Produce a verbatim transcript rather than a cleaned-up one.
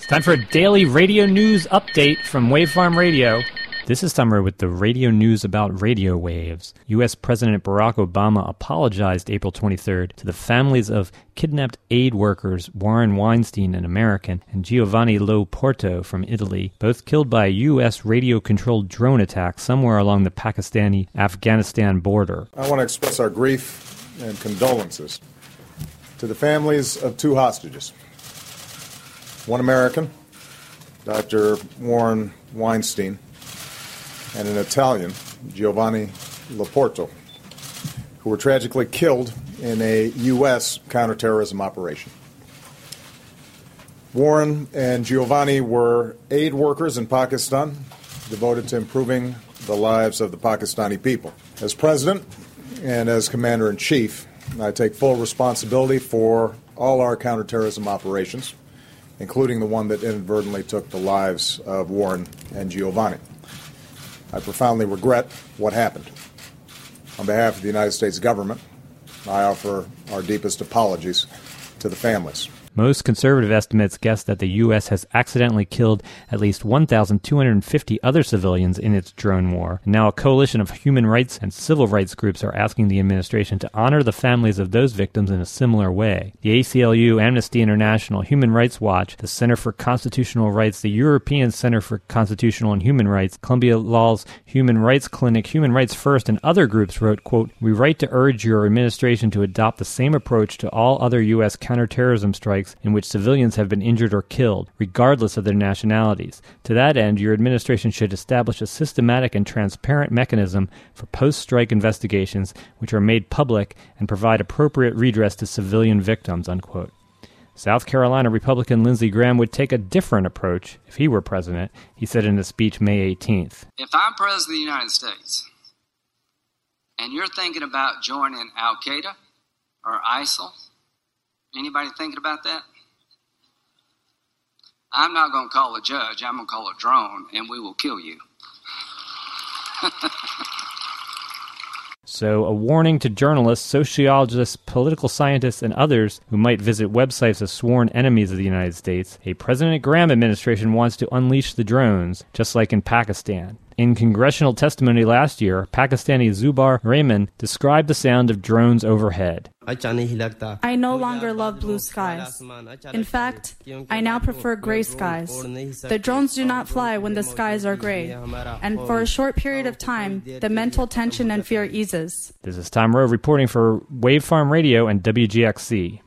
It's time for a daily radio news update from Wavefarm Radio. This is Tom Rowe with the radio news about radio waves. U S President Barack Obama apologized April twenty-third to the families of kidnapped aid workers Warren Weinstein, an American, and Giovanni Lo Porto from Italy, both killed by a U S radio-controlled drone attack somewhere along the Pakistani-Afghanistan border. I want to express our grief and condolences to the families of two hostages. One American, Doctor Warren Weinstein, and an Italian, Giovanni Lo Porto, who were tragically killed in a U S counterterrorism operation. Warren and Giovanni were aid workers in Pakistan, devoted to improving the lives of the Pakistani people. As president and as commander-in-chief, I take full responsibility for all our counterterrorism operations, including the one that inadvertently took the lives of Warren and Giovanni. I profoundly regret what happened. On behalf of the United States government, I offer our deepest apologies to the families. Most conservative estimates guess that the U S has accidentally killed at least one thousand two hundred fifty other civilians in its drone war. And now a coalition of human rights and civil rights groups are asking the administration to honor the families of those victims in a similar way. The A C L U, Amnesty International, Human Rights Watch, the Center for Constitutional Rights, the European Center for Constitutional and Human Rights, Columbia Law's Human Rights Clinic, Human Rights First, and other groups wrote, quote, "We write to urge your administration to adopt the same approach to all other U S counterterrorism strikes in which civilians have been injured or killed, regardless of their nationalities. To that end, your administration should establish a systematic and transparent mechanism for post-strike investigations which are made public and provide appropriate redress to civilian victims," unquote. South Carolina Republican Lindsey Graham would take a different approach if he were president, he said in a speech May eighteenth. If I'm president of the United States and you're thinking about joining Al-Qaeda or ISIL, anybody thinking about that? I'm not going to call a judge. I'm going to call a drone, and we will kill you. So, a warning to journalists, sociologists, political scientists, and others who might visit websites of sworn enemies of the United States. A President Graham administration wants to unleash the drones, just like in Pakistan. In congressional testimony last year, Pakistani Zubar Rehman described the sound of drones overhead. I no longer love blue skies. In fact, I now prefer gray skies. The drones do not fly when the skies are gray, and for a short period of time, the mental tension and fear eases. This is Tom Rowe reporting for Wavefarm Radio and W G X C.